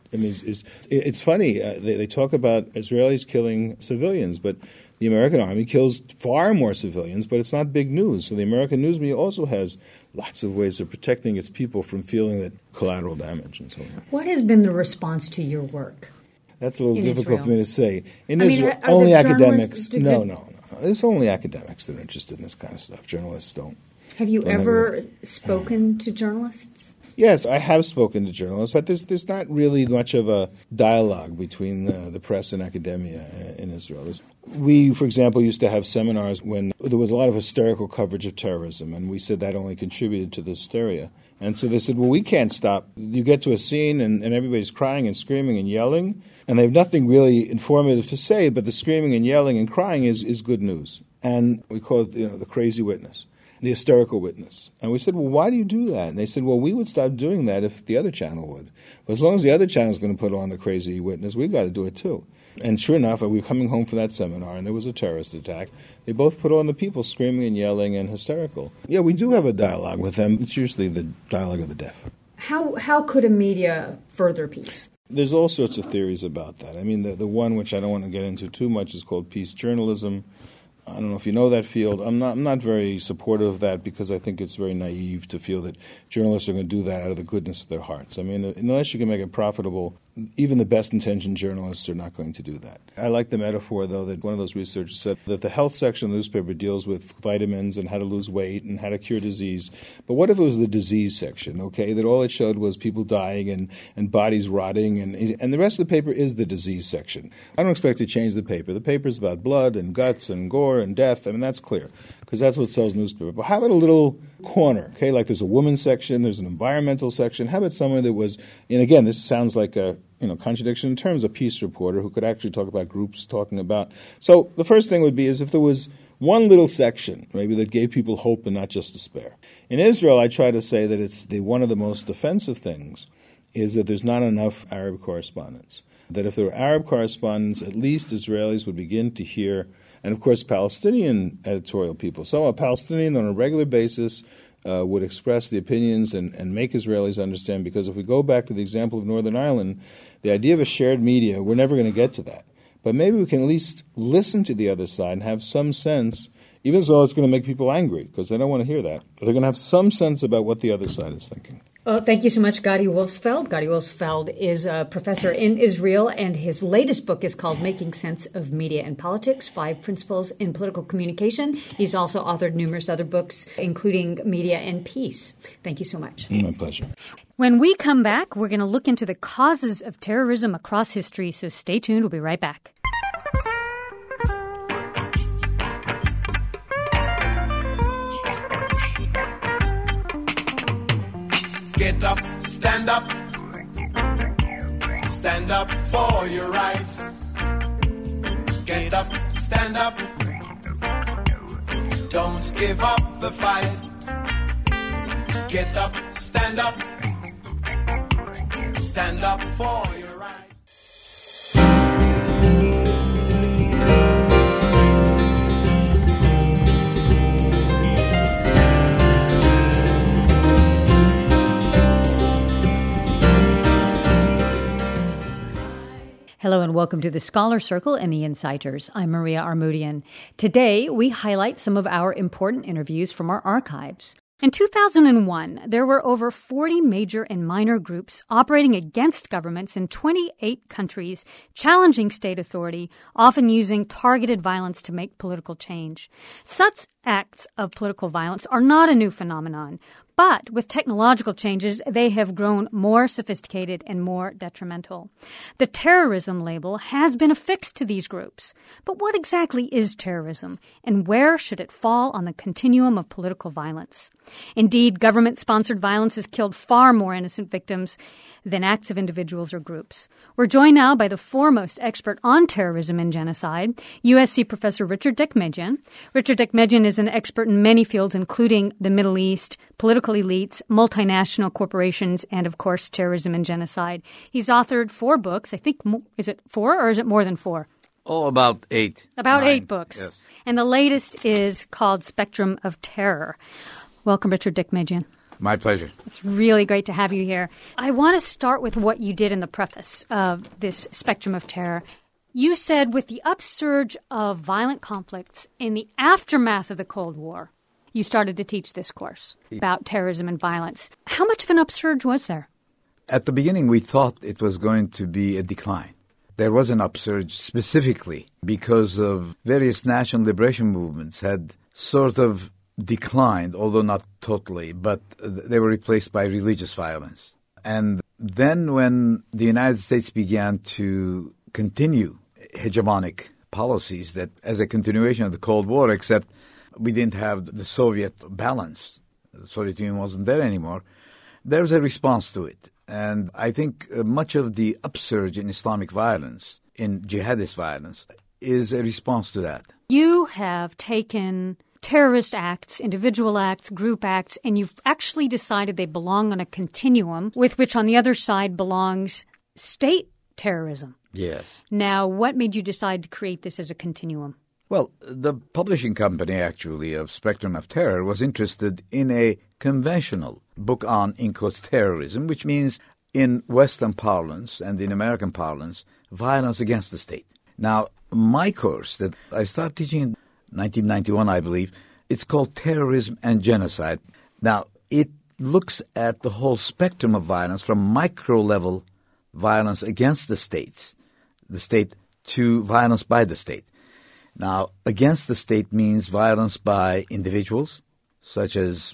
it's funny. They talk about Israelis killing civilians, but the American army kills far more civilians, but it's not big news. So the American news media also has lots of ways of protecting its people from feeling that collateral damage and so on. What has been the response to your work? That's a little in difficult Israel? for me to say. In I mean, Israel, are only the academics. journalists- No. It's only academics that are interested in this kind of stuff. Journalists don't. Have you ever spoken to journalists? Yes, I have spoken to journalists, but there's not really much of a dialogue between the press and academia in Israel. We, for example, used to have seminars when there was a lot of hysterical coverage of terrorism, and we said that only contributed to the hysteria. And so they said, well, we can't stop. You get to a scene and everybody's crying and screaming and yelling, and they have nothing really informative to say, but the screaming and yelling and crying is good news. And we call it the crazy witness. The hysterical witness. And we said, well, why do you do that? And they said, well, we would stop doing that if the other channel would. But as long as the other channel is going to put on the crazy witness, we've got to do it too. And sure enough, we were coming home from that seminar, and there was a terrorist attack. They both put on the people screaming and yelling and hysterical. Yeah, we do have a dialogue with them. It's usually the dialogue of the deaf. How could a media further peace? There's all sorts of theories about that. I mean, the one which I don't want to get into too much is called peace journalism. I don't know if you know that field. I'm not very supportive of that because I think it's very naive to feel that journalists are going to do that out of the goodness of their hearts. I mean, unless you can make it profitable, even the best-intentioned journalists are not going to do that. I like the metaphor, though, that one of those researchers said that the health section of the newspaper deals with vitamins and how to lose weight and how to cure disease. But what if it was the disease section, okay, that all it showed was people dying and bodies rotting, and the rest of the paper is the disease section. I don't expect to change the paper. The paper's about blood and guts and gore and death. I mean, that's clear, because that's what sells newspaper. But how about a little corner, okay, like there's a women's section, there's an environmental section. How about someone that was, and again, this sounds like a contradiction in terms, a peace reporter who could actually talk about groups talking about. So the first thing would be is if there was one little section, maybe that gave people hope and not just despair. In Israel, I try to say that it's one of the most offensive things is that there's not enough Arab correspondents. That if there were Arab correspondents, at least Israelis would begin to hear, and of course Palestinian editorial people. So a Palestinian on a regular basis would express the opinions and make Israelis understand, because if we go back to the example of Northern Ireland, the idea of a shared media, we're never going to get to that. But maybe we can at least listen to the other side and have some sense, even though it's going to make people angry, because they don't want to hear that. But they're going to have some sense about what the other side is thinking. Well, thank you so much, Gadi Wolfsfeld. Gadi Wolfsfeld is a professor in Israel, and his latest book is called Making Sense of Media and Politics, 5 Principles in Political Communication. He's also authored numerous other books, including Media and Peace. Thank you so much. My pleasure. When we come back, we're going to look into the causes of terrorism across history, so stay tuned. We'll be right back. Get up, stand up for your rights. Get up, stand up, don't give up the fight. Get up, stand up for your rights. Hello and welcome to the Scholar Circle and the Insiders. I'm Maria Armoudian. Today, we highlight some of our important interviews from our archives. In 2001, there were over 40 major and minor groups operating against governments in 28 countries, challenging state authority, often using targeted violence to make political change. Such acts of political violence are not a new phenomenon, but with technological changes, they have grown more sophisticated and more detrimental. The terrorism label has been affixed to these groups. But what exactly is terrorism, and where should it fall on the continuum of political violence? Indeed, government-sponsored violence has killed far more innocent victims than acts of individuals or groups. We're joined now by the foremost expert on terrorism and genocide, USC Professor Richard Deckmedjian. Richard Deckmedjian is an expert in many fields, including the Middle East, political elites, multinational corporations, and, of course, terrorism and genocide. He's authored 4 books. I think, is it 4 or is it more than 4? Oh, about 8. About 9. 8 books. Yes. And the latest is called Spectrum of Terror. Welcome, Richard Deckmedjian. My pleasure. It's really great to have you here. I want to start with what you did in the preface of this Spectrum of Terror. You said with the upsurge of violent conflicts in the aftermath of the Cold War, you started to teach this course about terrorism and violence. How much of an upsurge was there? At the beginning, we thought it was going to be a decline. There was an upsurge specifically because of various national liberation movements had sort of declined, although not totally, but they were replaced by religious violence. And then when the United States began to continue hegemonic policies that as a continuation of the Cold War, except we didn't have the Soviet balance, the Soviet Union wasn't there anymore, there was a response to it. And I think much of the upsurge in Islamic violence, in jihadist violence, is a response to that. You have taken terrorist acts, individual acts, group acts, and you've actually decided they belong on a continuum with which on the other side belongs state terrorism. Yes. Now, what made you decide to create this as a continuum? Well, the publishing company, actually, of Spectrum of Terror was interested in a conventional book on, in quotes, terrorism, which means in Western parlance and in American parlance, violence against the state. Now, my course that I started teaching in 1991, I believe, it's called Terrorism and Genocide. Now, it looks at the whole spectrum of violence from micro-level violence against the state to violence by the state. Now, against the state means violence by individuals, such as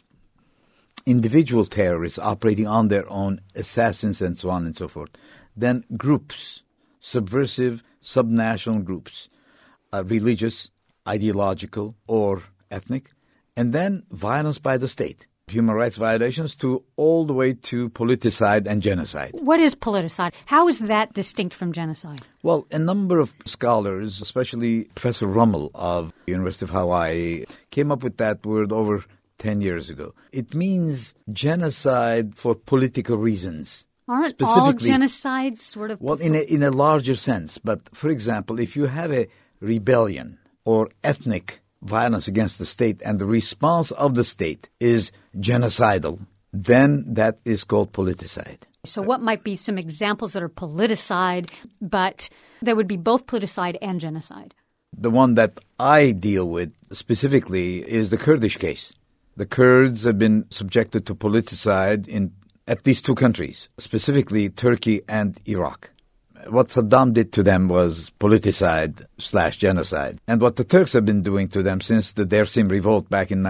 individual terrorists operating on their own, assassins and so on and so forth. Then groups, subversive, subnational groups, religious, ideological, or ethnic. And then violence by the state, human rights violations to all the way to politicide and genocide. What is politicide? How is that distinct from genocide? Well, a number of scholars, especially Professor Rummel of the University of Hawaii, came up with that word over 10 years ago. It means genocide for political reasons. Aren't all genocides sort of... Well, in a larger sense. But, for example, if you have a rebellion or ethnic violence against the state and the response of the state is genocidal, then that is called politicide. So what might be some examples that are politicide, but there would be both politicide and genocide? The one that I deal with specifically is the Kurdish case. The Kurds have been subjected to politicide in at least two countries, specifically Turkey and Iraq. What Saddam did to them was politicide/genocide. And what the Turks have been doing to them since the Dersim revolt back in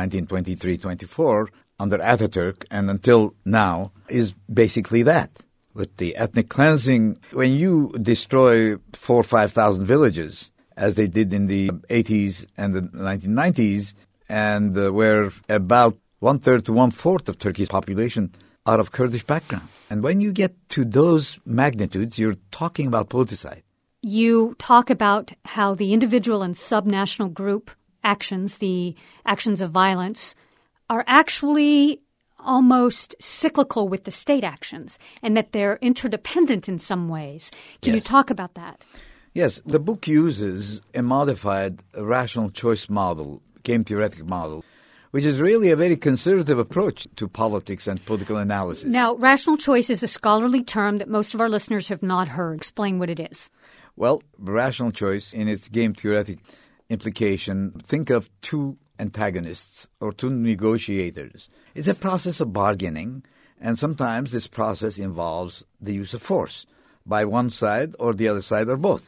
1923-24 under Ataturk and until now is basically that. With the ethnic cleansing, when you destroy 4,000 or 5,000 villages, as they did in the 80s and the 1990s, and where about 1/3 to 1/4 of Turkey's population are of Kurdish background. And when you get to those magnitudes, you're talking about politicide. You talk about how the individual and subnational group actions, the actions of violence, are actually almost cyclical with the state actions and that they're interdependent in some ways. Can you talk about that? Yes. The book uses a modified rational choice model, game theoretic model, which is really a very conservative approach to politics and political analysis. Now, rational choice is a scholarly term that most of our listeners have not heard. Explain what it is. Well, rational choice, in its game theoretic implication, think of two antagonists or two negotiators. It's a process of bargaining, and sometimes this process involves the use of force by one side or the other side or both.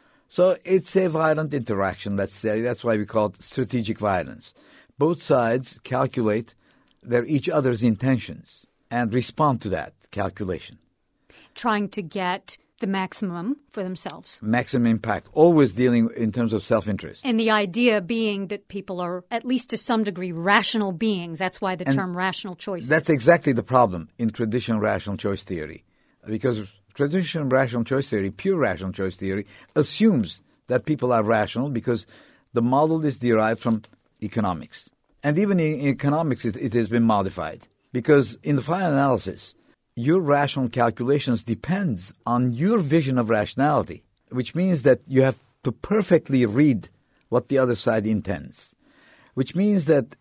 So it's a violent interaction, let's say. That's why we call it strategic violence. Both sides calculate each other's intentions and respond to that calculation. Trying to get the maximum for themselves. Maximum impact, always dealing in terms of self-interest. And the idea being that people are, at least to some degree, rational beings. That's why the term rational choice. That's exactly the problem in traditional rational choice theory. Because traditional rational choice theory, pure rational choice theory, assumes that people are rational because the model is derived from economics. And even in economics, it has been modified. Because in the final analysis, your rational calculations depends on your vision of rationality, which means that you have to perfectly read what the other side intends, which means that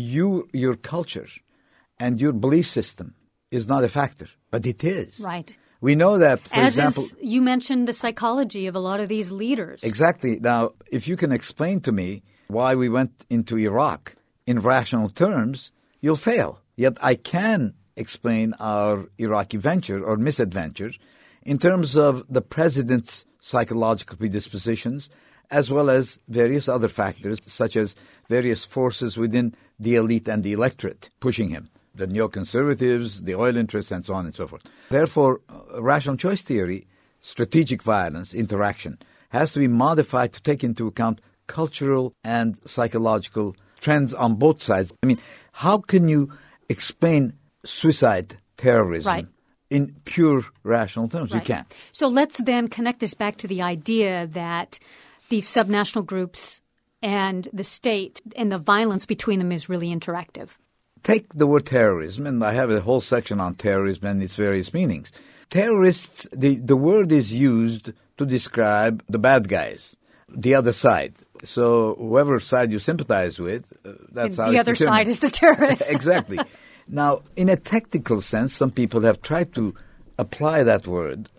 your culture and your belief system is not a factor, but it is. Right. We know that, for example... As you mentioned the psychology of a lot of these leaders. Exactly. Now, if you can explain to me why we went into Iraq in rational terms, you'll fail. Yet I can explain our Iraqi venture or misadventure in terms of the president's psychological predispositions as well as various other factors such as various forces within the elite and the electorate pushing him, the neoconservatives, the oil interests, and so on and so forth. Therefore, rational choice theory, strategic violence, interaction, has to be modified to take into account cultural and psychological trends on both sides. I mean, how can you explain suicide, terrorism in pure rational terms? You can't. So let's then connect this back to the idea that these subnational groups and the state and the violence between them is really interactive. Take the word terrorism, and I have a whole section on terrorism and its various meanings. Terrorists, the word is used to describe the bad guys, the other side. So whoever side you sympathize with, that's how the other side is the terrorist. Exactly. Now, in a technical sense, some people have tried to apply that word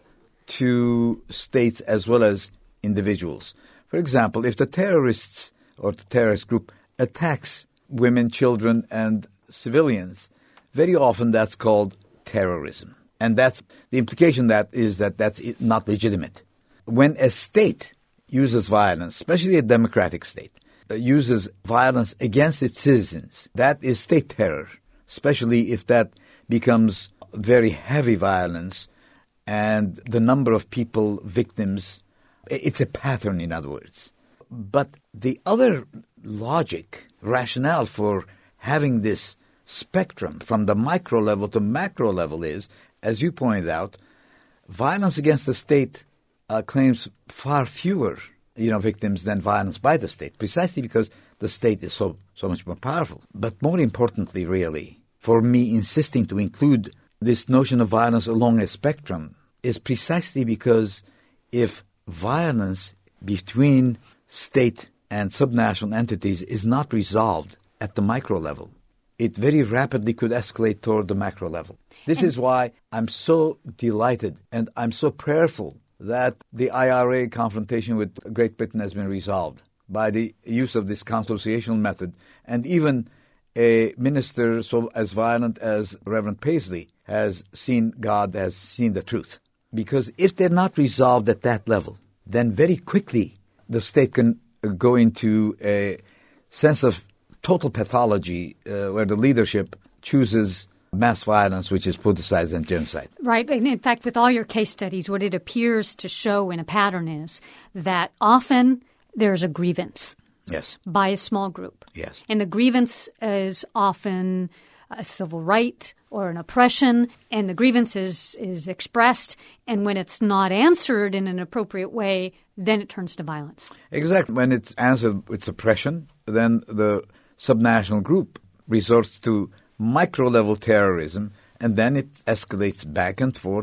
to states as well as individuals. For example, if the terrorists or the terrorist group attacks women, children, and civilians, very often that's called terrorism. And that's the implication that is that that's not legitimate. When a state uses violence, especially a democratic state, uses violence against its citizens, that is state terror, especially if that becomes very heavy violence and the number of people, victims, it's a pattern, in other words. But the other logic, rationale for having this spectrum from the micro level to macro level is, as you pointed out, violence against the state claims far fewer victims than violence by the state, precisely because the state is so much more powerful. But more importantly, really, for me insisting to include this notion of violence along a spectrum is precisely because if violence between state and subnational entities is not resolved at the micro level, it very rapidly could escalate toward the macro level. This is why I'm so delighted and I'm so prayerful that the IRA confrontation with Great Britain has been resolved by the use of this conciliational method. And even a minister so as violent as Reverend Paisley has seen God, has seen the truth. Because if they're not resolved at that level, then very quickly the state can go into a sense of total pathology where the leadership chooses mass violence, which is politicized and genocide. Right. And in fact, with all your case studies, what it appears to show in a pattern is that often there's a grievance. Yes. By a small group. Yes. And the grievance is often a civil right or an oppression, and the grievance is expressed, and when it's not answered in an appropriate way, then it turns to violence. Exactly. When it's answered with suppression, then the subnational group resorts to micro-level terrorism, and then it escalates back and forth,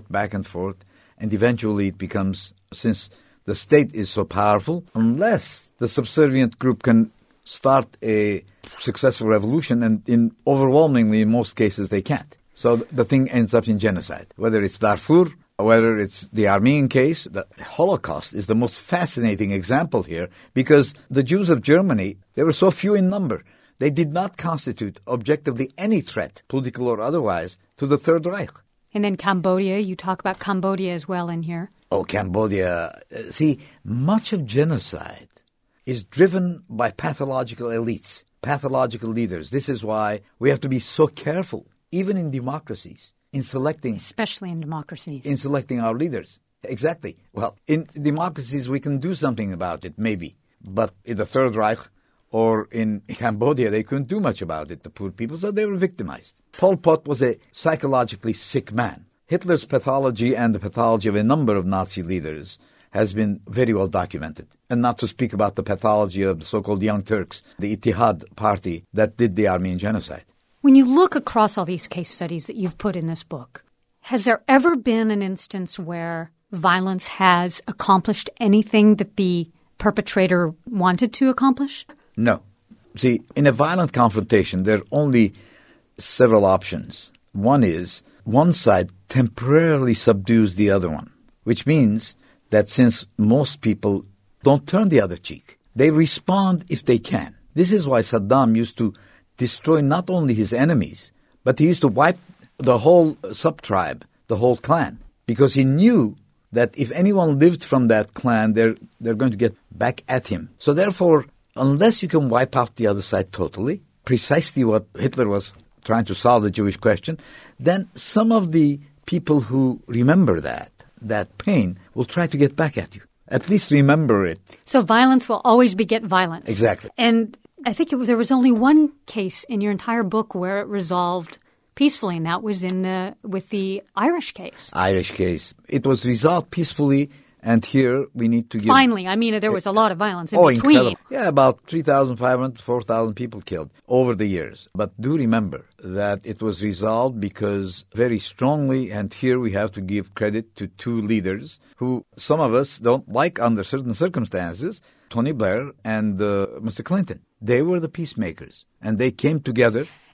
and eventually it becomes, since the state is so powerful, unless the subservient group can start a successful revolution, and overwhelmingly in most cases they can't. So the thing ends up in genocide. Whether it's Darfur, whether it's the Armenian case, the Holocaust is the most fascinating example here, because the Jews of Germany, they were so few in number. They did not constitute objectively any threat, political or otherwise, to the Third Reich. And then Cambodia, you talk about Cambodia as well in here. Oh, Cambodia. See, much of genocide is driven by pathological elites, pathological leaders. This is why we have to be so careful, even in democracies, in selecting... Especially in democracies. In selecting our leaders. Exactly. Well, in democracies we can do something about it, maybe. But in the Third Reich or in Cambodia, they couldn't do much about it, the poor people, so they were victimized. Pol Pot was a psychologically sick man. Hitler's pathology and the pathology of a number of Nazi leaders has been very well documented. And not to speak about the pathology of the so-called Young Turks, the Ittihad party that did the Armenian genocide. When you look across all these case studies that you've put in this book, has there ever been an instance where violence has accomplished anything that the perpetrator wanted to accomplish? No. See, in a violent confrontation, there are only several options. One is one side temporarily subdues the other one, which means that since most people don't turn the other cheek, they respond if they can. This is why Saddam used to destroy not only his enemies, but he used to wipe the whole sub-tribe, the whole clan, because he knew that if anyone lived from that clan, they're going to get back at him. So therefore, unless you can wipe out the other side totally, precisely what Hitler was trying to solve the Jewish question, then some of the people who remember that pain will try to get back at you. At least remember it. So violence will always beget violence. Exactly. And I think there was only one case in your entire book where it resolved peacefully, and that was with the Irish case. Irish case. It was resolved peacefully, and here we need to give... Finally. I mean, there was a lot of violence in between. Incredible. Yeah, about 3,500 to 4,000 people killed over the years. But do remember that it was resolved because very strongly, and here we have to give credit to two leaders who some of us don't like under certain circumstances, Tony Blair and Mr. Clinton. They were the peacemakers, and they came together.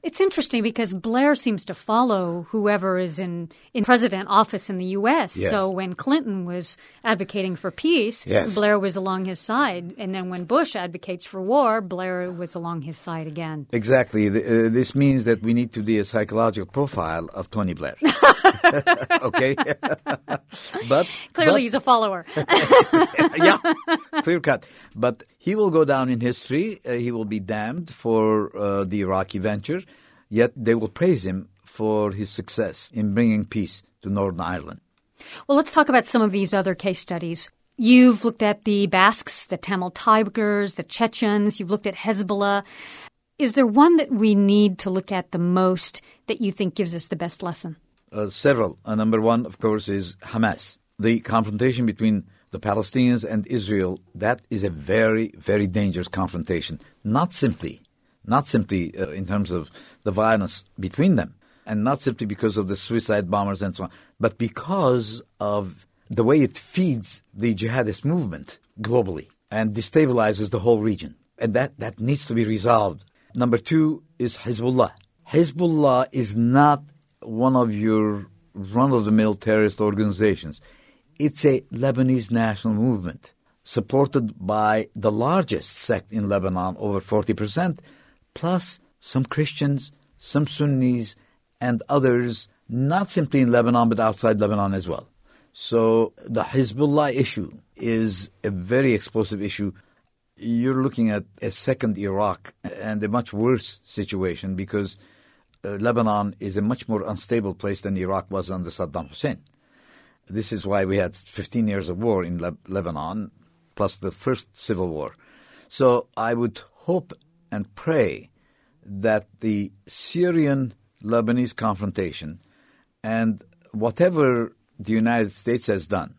It's interesting because Blair seems to follow whoever is in president office in the U.S. Yes. So when Clinton was advocating for peace, Yes. Blair was along his side. And then when Bush advocates for war, Blair was along his side again. Exactly. This means that we need to do a psychological profile of Tony Blair. Okay? but Clearly he's a follower. yeah, clear cut. But he will go down in history. He will be damned for the Iraqi venture, yet they will praise him for his success in bringing peace to Northern Ireland. Well, let's talk about some of these other case studies. You've looked at the Basques, the Tamil Tigers, the Chechens. You've looked at Hezbollah. Is there one that we need to look at the most that you think gives us the best lesson? Several. Number one, of course, is Hamas. The confrontation between the Palestinians and Israel, that is a very, very dangerous confrontation. Not simply in terms of the violence between them, and not simply because of the suicide bombers and so on, but because of the way it feeds the jihadist movement globally and destabilizes the whole region. And that needs to be resolved. Number two is Hezbollah. Hezbollah is not one of your run-of-the-mill terrorist organizations. It's a Lebanese national movement supported by the largest sect in Lebanon, over 40%, plus some Christians, some Sunnis, and others, not simply in Lebanon, but outside Lebanon as well. So the Hezbollah issue is a very explosive issue. You're looking at a second Iraq and a much worse situation because Lebanon is a much more unstable place than Iraq was under Saddam Hussein. This is why we had 15 years of war in Lebanon, plus the first civil war. So I would hope and pray that the Syrian-Lebanese confrontation and whatever the United States has done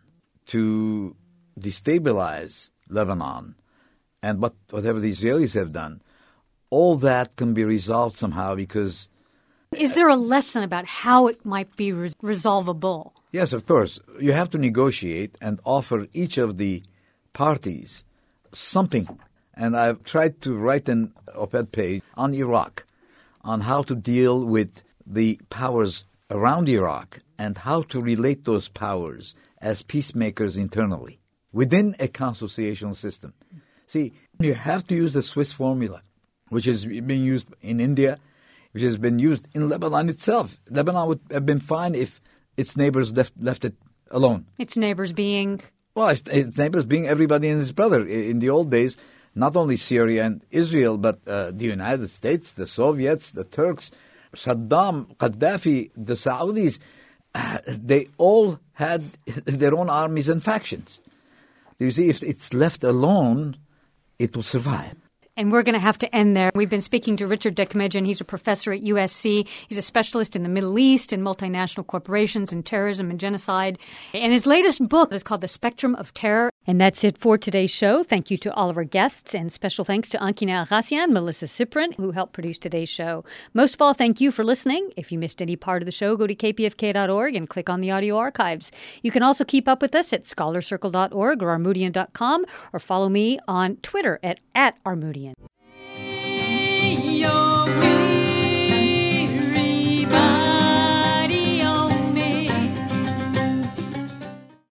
to destabilize Lebanon and whatever the Israelis have done, all that can be resolved somehow because... Is there a lesson about how it might be resolvable? Yes, of course. You have to negotiate and offer each of the parties something. And I've tried to write an op-ed page on Iraq, on how to deal with the powers around Iraq and how to relate those powers as peacemakers internally within a consociational system. See, you have to use the Swiss formula, which is being used in India, which has been used in Lebanon itself. Lebanon would have been fine if its neighbors left it alone. Its neighbors being? Well, its neighbors being everybody and his brother. In the old days, not only Syria and Israel, but the United States, the Soviets, the Turks, Saddam, Gaddafi, the Saudis, they all had their own armies and factions. You see, if it's left alone, it will survive. And we're going to have to end there. We've been speaking to Richard Dechmedjian. He's a professor at USC. He's a specialist in the Middle East and multinational corporations and terrorism and genocide. And his latest book is called The Spectrum of Terror. And that's it for today's show. Thank you to all of our guests, and special thanks to Ankina Aghassian, Melissa Cyprin, who helped produce today's show. Most of all, thank you for listening. If you missed any part of the show, go to kpfk.org and click on the audio archives. You can also keep up with us at scholarcircle.org or armoudian.com, or follow me on Twitter at Armoudian.